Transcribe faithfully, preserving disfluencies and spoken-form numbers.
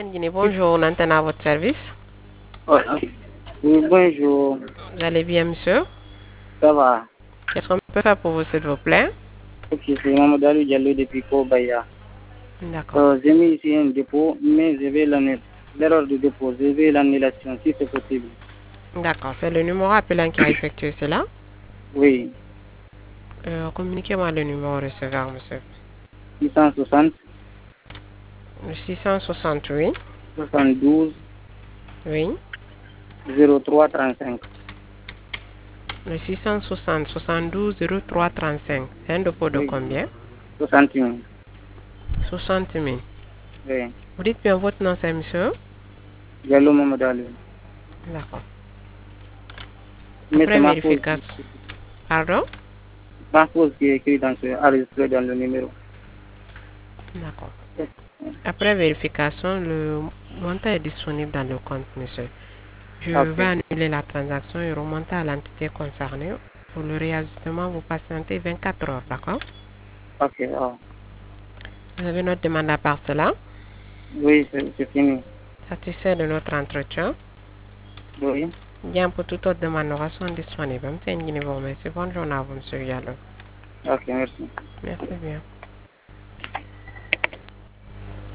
Guinée, bonjour, on antenne à votre service. Ouais. Oui, bonjour. Vous allez bien, monsieur? Ça va. Qu'est-ce qu'on peut faire pour vous, s'il vous plaît? Ok, c'est Mamadou Diallo depuis Kobaya. D'accord. Euh, j'ai mis ici un dépôt, mais je vais l'annuler. L'erreur de dépôt, je vais l'annulation si c'est possible. D'accord, c'est le numéro appelant qui a effectué cela. Oui. Euh, communiquez-moi le numéro receveur, monsieur. six cent soixante, Le six cent soixante-huit, soixante-douze, oui. zéro trois trente-cinq. Le six cent soixante, soixante-douze, zéro trois trente-cinq. C'est un dépôt de Oui. combien? soixante et un. soixante mille. Oui. Vous dites bien votre nom, c'est monsieur? Diallo Mamadou. D'accord. Mais c'est Après ma pause. vérification. Pardon? Ma pause qui est écrite dans ce, enregistrée dans le numéro. D'accord. Après vérification, le montant est disponible dans le compte, monsieur. Je Ok. vais annuler la transaction et remonter à l'entité concernée. Pour le réajustement, vous patientez vingt-quatre heures, d'accord? Ok. Oh. Vous avez notre demande à part cela? Oui, c'est c'est fini. Satisfait de notre entretien? Oui. Bien, pour toute autre demande, nous restons disponibles. Merci, bonne journée à vous, monsieur Diallo. Ok, merci. Merci bien.